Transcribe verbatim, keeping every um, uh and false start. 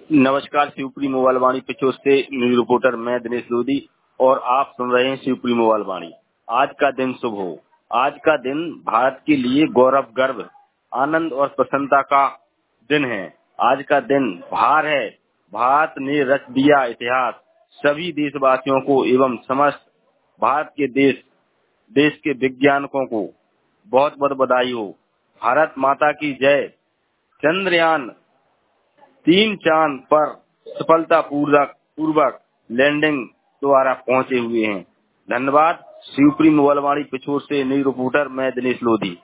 नमस्कार, शिवपुरी मोबाइल वाणी पिछोर से news reporter मैं दिनेश लोधी और आप सुन रहे हैं शिवपुरी मोबाइल वाणी। आज का दिन शुभ हो। आज का दिन भारत के लिए गौरव, गर्व, आनंद और प्रसन्नता का दिन है। आज का दिन भार है। भारत ने रच दिया इतिहास। सभी देशवासियों को एवं समस्त भारत के देश देश के वैज्ञानिकों को बहुत बहुत बधाई हो। भारत माता की जय। चंद्रयान तीन चांद पर सफलता पूर्वक पूर्वक लैंडिंग द्वारा पहुंचे हुए हैं। धन्यवाद। शिवपुरी मोबाइल वाणी पिछोर से न्यूज रिपोर्टर मैं दिनेश लोधी।